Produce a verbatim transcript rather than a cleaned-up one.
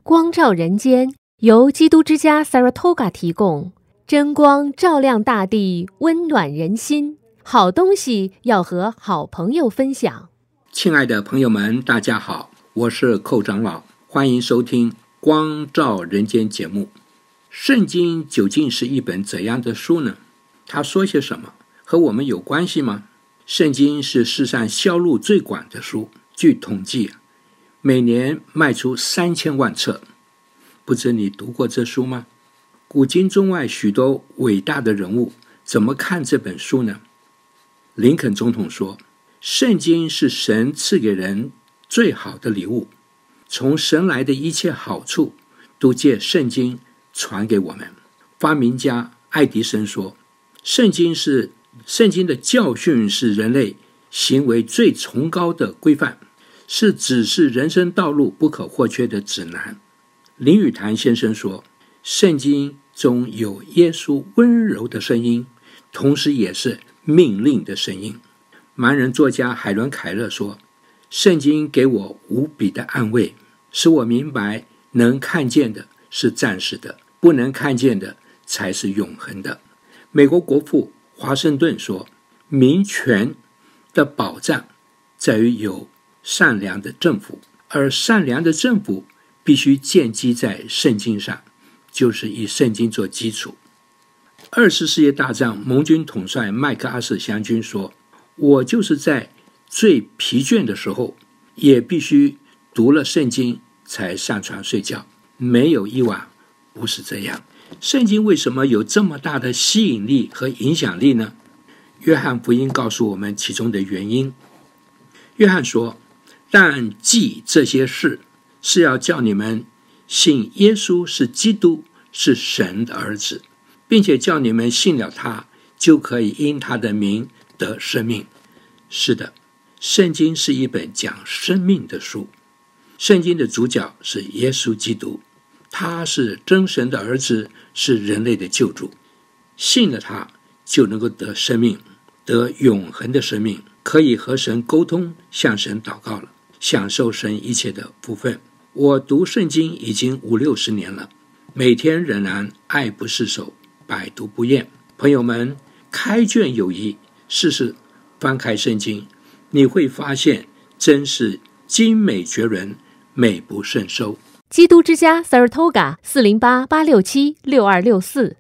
光照人间由基督之家 Saratoga 提供，真光照亮大地，温暖人心。好东西要和好朋友分享。 亲爱的朋友们，大家好，我是寇长老，欢迎收听光照人间节目。圣经究竟是一本怎样的书呢？它说些什么？和我们有关系吗？圣经是世上销路最广的书，据统计每年卖出三千万册。不知你读过这书吗？古今中外许多伟大的人物怎么看这本书呢？林肯总统说，圣经是神赐给人最好的礼物，从神来的一切好处都借圣经传给我们。发明家爱迪生说，圣经是圣经的教训是人类行为最崇高的规范，是指示人生道路不可或缺的指南。林语堂先生说，圣经中有耶稣温柔的声音，同时也是命令的声音。盲人作家海伦凯勒说，圣经给我无比的安慰，使我明白能看见的是暂时的，不能看见的才是永恒的。美国国父华盛顿说，民权的保障在于有善良的政府，而善良的政府必须建基在圣经上，就是以圣经做基础。二次世界大战盟军统帅麦克阿瑟将军说，我就是在最疲倦的时候也必须读了圣经才上床睡觉，没有一晚不是这样。圣经为什么有这么大的吸引力和影响力呢？约翰福音告诉我们其中的原因。约翰说，但记这些事是要叫你们信耶稣是基督，是神的儿子，并且叫你们信了他，就可以因他的名得生命。是的，圣经是一本讲生命的书。圣经的主角是耶稣基督，他是真神的儿子，是人类的救主。信了他就能够得生命，得永恒的生命，可以和神沟通，向神祷告了，享受神一切的福分。我读圣经已经五六十年了，每天仍然爱不释手，百读不厌。朋友们，开卷有益，试试翻开圣经，你会发现真是精美绝伦，美不胜收。 基督之家 Saratoga 四零八八六七六二六四